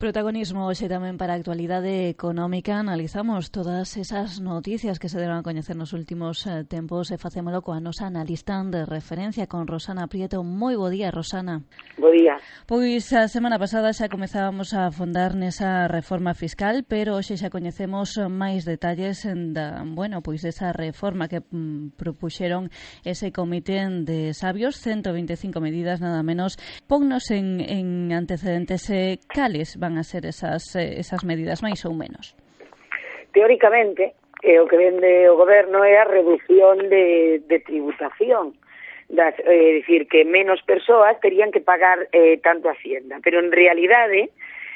Protagonismo hoxe tamén para a actualidade económica. Analizamos todas esas noticias que se deron a coñecer nos últimos tempos e facémolo coa nosa analista de referencia, con Rosana Prieto. Moi bo día, Rosana. Bo día. Pois a semana pasada xa comezábamos a afondar nesa reforma fiscal, pero hoxe xa coñecemos máis detalles desa reforma que propuxeron ese comité de sabios, 125 medidas nada menos. Ponnos en antecedentes cales van a ser esas medidas, máis ou menos. Teóricamente, o que vende o goberno é a reducción de tributación. É dicir, que menos persoas terían que pagar tanto a Hacienda, pero en realidade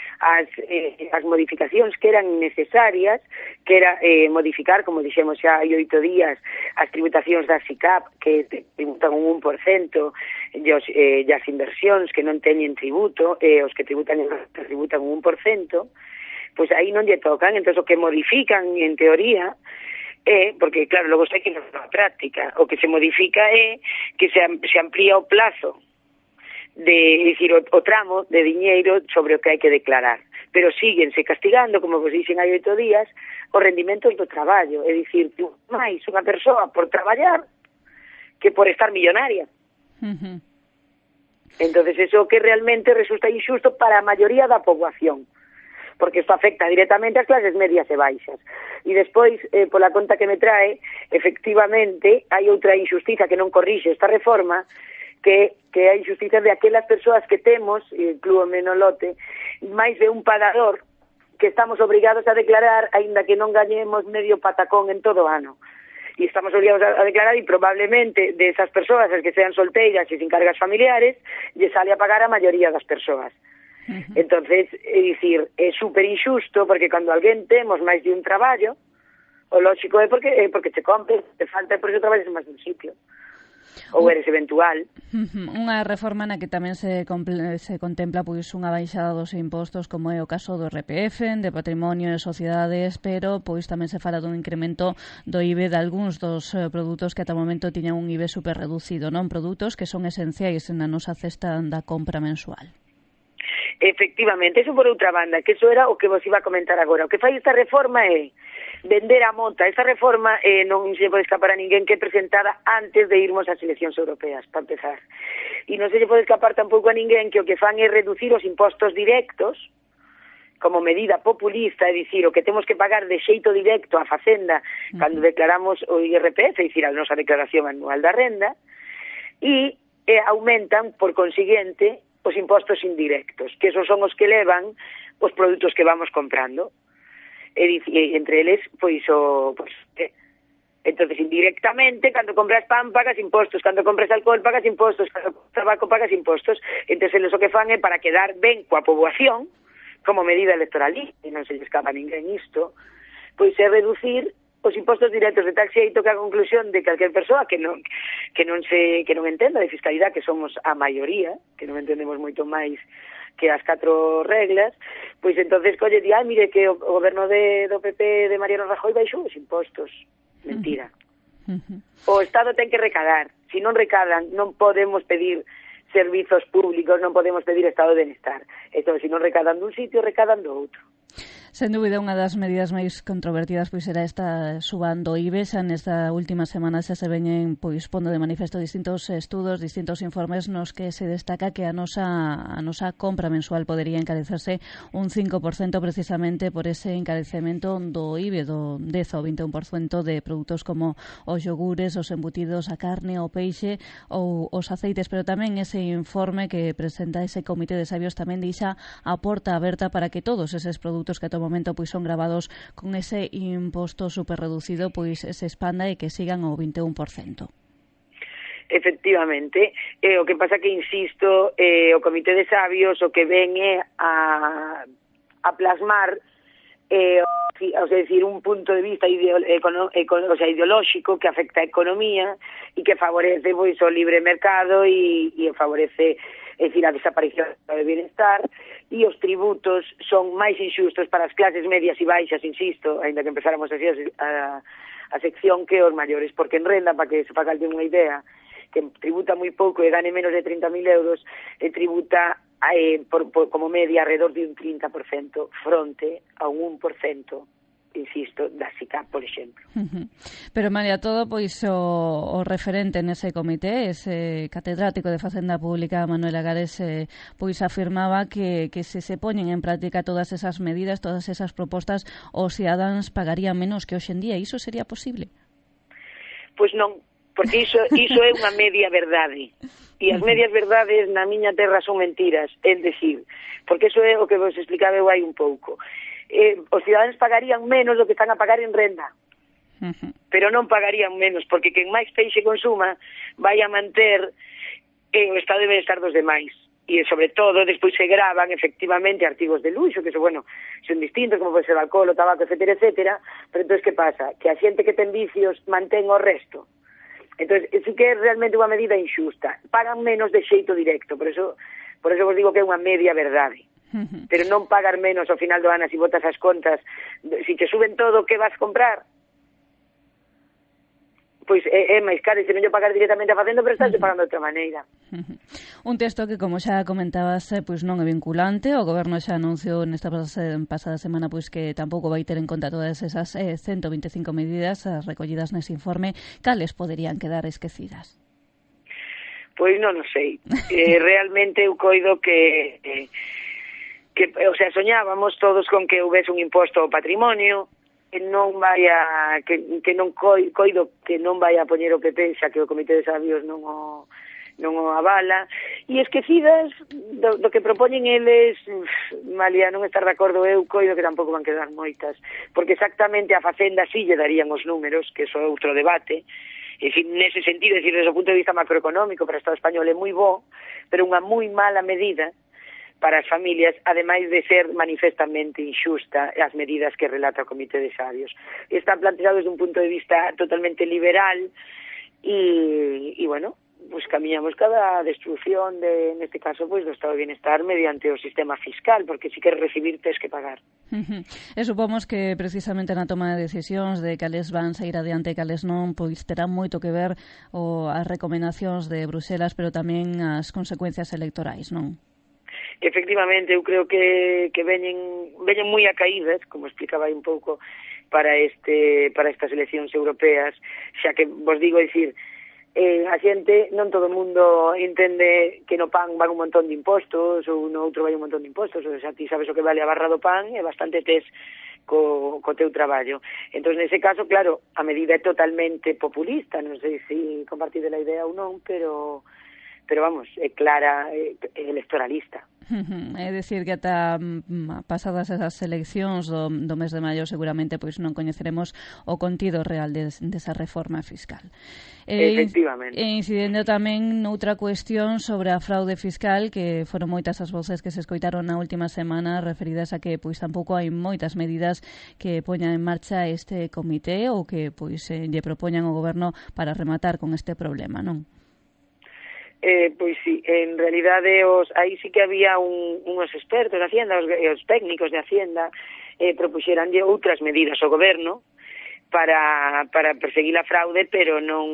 as modificacións que eran necesarias, que era modificar, como dixemos xa hai 8 días, as tributacións da SICAP, que tributan un 1%, e as inversións que non teñen tributo, os que tributan un 1%, pois aí non lle tocan. Entón, o que modifican, en teoría, porque claro, logo sei que non é a práctica, o que se modifica é que se amplía o plazo dicir, o tramo de diñeiro sobre o que hai que declarar, pero síguense castigando, como vos dixen hai 8 días, os rendimentos do traballo, é dicir, máis unha persoa por traballar que por estar millonaria. Entonces, eso que realmente resulta injusto para a maioría da poboación, porque isto afecta directamente ás clases medias e baixas. E despois, pola conta que me trae, efectivamente, hai outra injustiza que non corrixe esta reforma, que é a injustiza de aquelas persoas que temos, inclúome no lote, máis de un pagador que estamos obrigados a declarar, aínda que non gañemos medio patacón en todo o ano. E estamos obrigados a declarar, e probablemente de esas persoas, as que sean solteiras e sin cargas familiares, lle sale a pagar a maioría das persoas. Entonces, é dicir, é super injusto, porque cando alguén temos máis de un traballo, o lógico é porque te compres, te falta, por iso traballes en máis dun sitio. Ou eres eventual. Unha reforma na que tamén se contempla pois unha baixada dos impostos, como é o caso do RPF, de patrimonio e sociedades, pero pois tamén se fala dun incremento do IBE de algúns dos produtos que ata o momento tiñan un IBE super reducido, non? Produtos que son esenciais na nosa cesta da compra mensual. Efectivamente, eso por outra banda, que eso era o que vos iba a comentar agora. O que fai esta reforma é vender a monta. Esta reforma non se pode escapar a ninguén, que é presentada antes de irmos ás eleccións europeas, para empezar. E non se lle pode escapar tampouco a ninguén que o que fan é reducir os impostos directos como medida populista, é dicir, o que temos que pagar de xeito directo a Facenda cando declaramos o IRPF, é dicir, a nosa declaración anual da renda, e aumentan, por consiguiente, os impostos indirectos, que esos son os que levan os produtos que vamos comprando. E entre eles, entonces indirectamente, cando compras pan pagas impostos, cando compras alcohol pagas impostos, cando compras tabaco pagas impostos. Entonces eles o que fan é, para quedar ben coa poboación, como medida electoralista, e non se lle escapa a ninguén isto, pois é reducir os impostos directos, de tal xeito que a conclusión de calquer persoa que non entenda de fiscalidade, que somos a maioría, que non entendemos moito máis que as 4 reglas, pois entonces colle di, mire que o goberno do PP de Mariano Rajoy baixou os impostos. Mentira. O Estado ten que recadar. Se non recadan, non podemos pedir servizos públicos, non podemos pedir estado de bienestar. Entón, se non recadan dun sitio, recadan do outro. Sen dúbida, unha das medidas máis controvertidas pois será esta suban do IBE. Xa nesta última semana xa se veñen pois pondo de manifesto distintos estudos, distintos informes nos que se destaca que a nosa compra mensual podería encarecerse un 5% precisamente por ese encarecemento do IBE do 10 ou 21% de produtos como os yogures, os embutidos, a carne, o peixe ou os aceites, pero tamén ese informe que presenta ese comité de sabios tamén deixa a porta aberta para que todos eses produtos que ata o momento pois son gravados con ese imposto super reducido pois se expanda e que sigan o 21%. Efectivamente, o que pasa que, insisto, o Comité de Sabios o que ven é a plasmar o sea, decir, un punto de vista ideolóxico que afecta a economía e que favorece pois o libre mercado e favorece, é dicir, a desaparición do bienestar, e os tributos son máis inxustos para as clases medias e baixas, insisto, ainda que empezáramos así a sección, que os maiores, porque en renda, para que se faga alguén unha idea, que tributa moi pouco e gane menos de 30.000 euros, tributa como media alrededor de un 30% fronte a un 1%, insisto, da SICAP, por exemplo. Pero, María, todo pois o referente nese comité, ese catedrático de Facenda Pública, Manuel Agares, pois afirmaba que se poñen en práctica todas esas medidas, todas esas propostas, os cidadáns pagarían menos que hoxe en día. Iso sería posible? Pois non, porque iso é unha media verdade. E as medias verdades na miña terra son mentiras, é dicir, porque iso é o que vos explicaba eu hai un pouco. Os cidadáns pagarían menos do que están a pagar en renda, pero non pagarían menos, porque quen máis peixe consuma vai a manter o estado de benestar dos demais. E, sobre todo, despois se gravan, efectivamente, artigos de luxo, que son distintos, como pode ser o alcohol, o tabaco, etcétera, etcétera, pero entón, que pasa? Que a xente que ten vicios mantén o resto. Entón, sí que é realmente unha medida injusta. Pagan menos de xeito directo, por eso vos digo que é unha media verdade. Pero non pagar menos ao final do ano se botas as contas. Se te suben todo, que vas comprar? Pois é máis caro, se non yo pagar directamente a Facenda, pero estás pagando de outra maneira. Un texto que, como xa comentabas, pois non é vinculante. O Goberno xa anunciou nesta pasada semana pois que tampouco vai ter en conta todas esas 125 medidas recollidas nese informe. Cales poderían quedar esquecidas? Pois non o sei. Realmente eu coido que o sea, soñábamos todos con que houvese un imposto ao patrimonio, que non vai a que non coido que non vai a poñer o PP, xa que o Comité de Sabios non o avala, e esquecidas do que propoñen eles, Malia, non estar de acordo, eu coido que tampouco van quedar moitas, porque exactamente a Facenda sí lle darían os números, que iso é outro debate. É dicir, nese sentido, desde o punto de vista macroeconómico, para o Estado español é moi bo, pero unha moi mala medida para as familias, ademais de ser manifestamente injusta as medidas que relata o Comité de Sabios. Están planteados desde un punto de vista totalmente liberal e bueno, pues camiñamos cada destrucción neste caso, pois, do Estado de Bienestar mediante o sistema fiscal, porque si queres recibir, tens que pagar. E supomos que precisamente na toma de decisións de cales van sair adiante e cales non, pois terán moito que ver as recomendacións de Bruselas, pero tamén as consecuencias electorais, non? Efectivamente, eu creo que veñen moi a caídas, como explicaba aí un pouco, para estas eleccións europeas, xa que vos digo, dicir, a xente, non todo o mundo entende que no pan van un montón de impostos ou no outro vai un montón de impostos, ou xa ti sabes o que vale a barra do pan e bastante tes co teu traballo. Entón, nese caso, claro, a medida é totalmente populista, non sei se compartide a idea ou non, pero vamos, é clara, é electoralista. É dicir que ata pasadas esas eleccións do mes de maio seguramente pois non coñeceremos o contido real desa reforma fiscal. Efectivamente. E incidindo tamén noutra cuestión sobre a fraude fiscal, que foron moitas as voces que se escoitaron na última semana referidas a que pois tampouco hai moitas medidas que poñan en marcha este comité ou que pois lle propoñan ao Goberno para rematar con este problema, non? Pois sí, en realidade aí sí que había uns expertos de Hacienda, os técnicos de Hacienda, propuxeranlle outras medidas ao Goberno para perseguir a fraude, pero non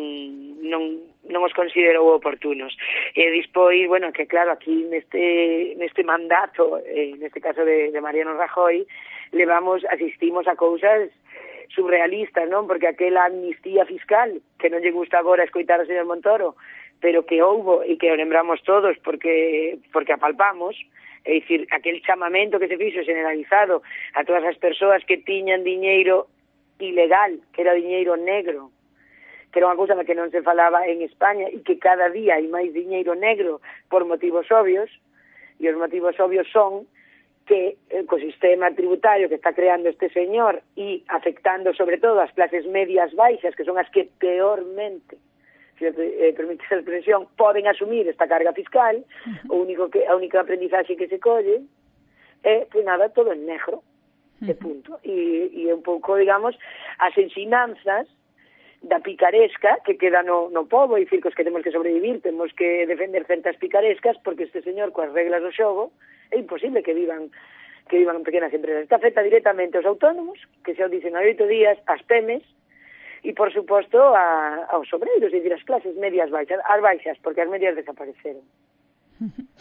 os considerou oportunos. E despois, bueno, que claro, aquí neste mandato, neste caso de Mariano Rajoy, asistimos a cousas surrealistas, non? Porque aquela amnistía fiscal, que non lle gusta agora escoitar ao señor Montoro, pero que houbo e que o lembramos todos porque apalpamos, é dicir, aquel chamamento que se fixo generalizado a todas as persoas que tiñan diñeiro ilegal, que era diñeiro negro, que era unha cousa na que non se falaba en España e que cada día hai máis diñeiro negro por motivos obvios, e os motivos obvios son que o ecosistema tributario que está creando este señor e afectando sobre todo as clases medias baixas, que son as que peormente, permite esa expresión, poden asumir esta carga fiscal. A única aprendizaxe que se colle é, pois nada, todo en negro, de punto. E un pouco, digamos, as ensinanzas da picaresca que queda no pobo, e dicir que os que temos que sobrevivir, temos que defender certas picarescas, porque este señor, coas reglas do xogo, é imposible que vivan en pequenas empresas. Está afecta directamente aos autónomos, que xa o dicen a 8 días, as PEMES, e, por suposto, aos obreiros, é dicir, as clases medias baixas, as baixas, porque as medias desapareceron.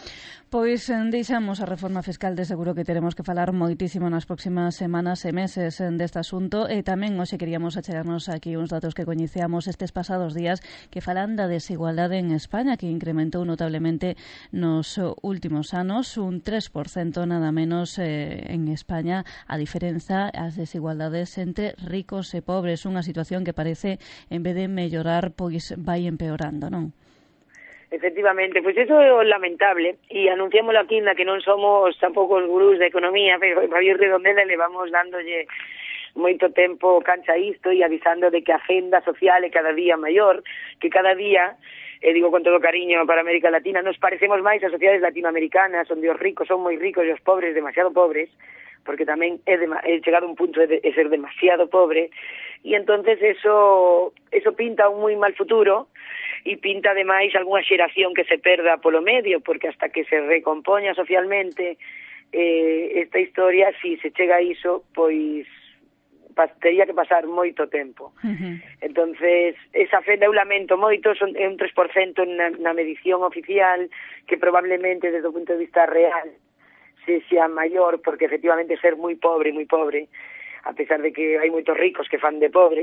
Pois deixamos a reforma fiscal, de seguro que teremos que falar moitísimo nas próximas semanas e meses deste asunto, e tamén hoxe queríamos achegarnos aquí uns datos que coñeceamos estes pasados días que falan da desigualdade en España, que incrementou notablemente nos últimos anos, un 3% nada menos en España, a diferenza as desigualdades entre ricos e pobres, unha situación que parece, en vez de mellorar, pois vai empeorando, non? Efectivamente, pois iso é o lamentable, e anunciámoslo aquí na que non somos tampouco os gurús da economía, pero Javier Redondela levamos dándolle moito tempo cancha isto e avisando de que a agenda social é cada día maior, que cada día, e digo con todo cariño para América Latina, nos parecemos máis a sociedades latinoamericanas, onde os ricos son moi ricos e os pobres demasiado pobres, porque tamén é chegado a un punto de ser demasiado pobre, e entonces eso pinta un moi mal futuro, e pinta ademais algunha xeración que se perda polo medio, porque hasta que se recompoña socialmente esta historia, si se chega a iso, pois teria que pasar moito tempo. Entonces, esa fenda eu lamento moito, é un 3% na medición oficial, que probablemente desde o punto de vista real se sea maior, porque efectivamente ser moi pobre, a pesar de que hai moitos ricos que fan de pobres,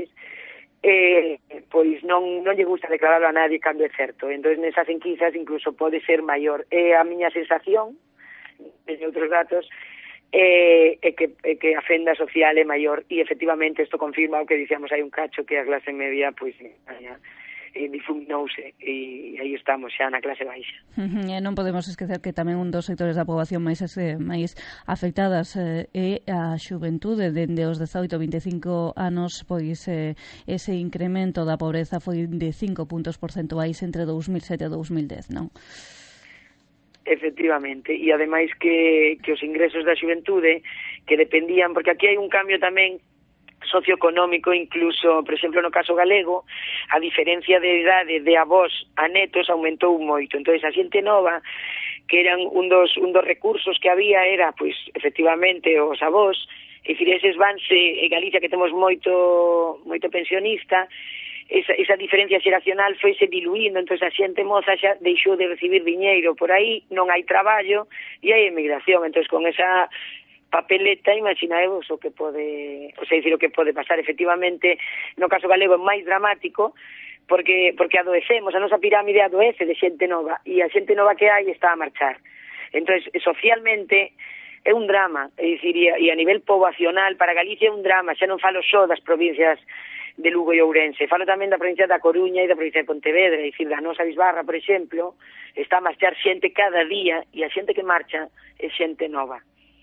pois non lle gusta declararlo a nadie cando é certo. Entón, nesas enquisas incluso pode ser maior. A miña sensación, de outros datos, é que a fenda social é maior, e efectivamente isto confirma o que dicíamos hai un cacho, que a clase media pois difuminouse, e aí estamos xa na clase baixa. E non podemos esquecer que tamén un dos sectores da poboación máis afectadas é a xuventude. Dende os 18 a 25 anos, pois ese incremento da pobreza foi de 5 puntos porcentuais entre 2007 e 2010, non? Efectivamente, e ademais que os ingresos da xuventude que dependían, porque aquí hai un cambio tamén socioeconómico, incluso, por exemplo, no caso galego, a diferencia de idade de avós a netos aumentou moito. Entón, a xente nova, que eran un dos recursos que había, era, pois, efectivamente, os avós, e dicir, eses vanse, en Galicia que temos moito pensionista, esa diferencia xeracional foise diluindo, entón a xente moza xa deixou de recibir diñeiro por aí, non hai traballo e hai emigración. Entón, con esa papeleta, imaginaevos o que pode, o que pode pasar. Efectivamente, no caso galego é máis dramático, porque adoecemos, a nosa pirámide adoece de xente nova, e a xente nova que hai está a marchar. Entón, socialmente é un drama, é dicir, e a nivel poboacional para Galicia é un drama. Xa non falo só das provincias de Lugo e Ourense, falo tamén da provincia da Coruña e da provincia de Pontevedra, é dicir, da nosa Bisbarra, por exemplo, está a marchar xente cada día, e a xente que marcha é xente nova.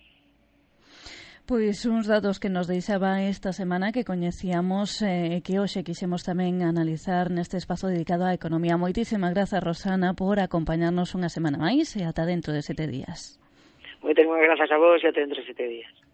Pois uns datos que nos deixaba esta semana que coñecíamos e que hoxe quixemos tamén analizar neste espazo dedicado á economía. Moitísimas grazas, Rosana, por acompañarnos unha semana máis, e ata dentro de 7 días. Moitísimas grazas a vos, e ata dentro de 7 días.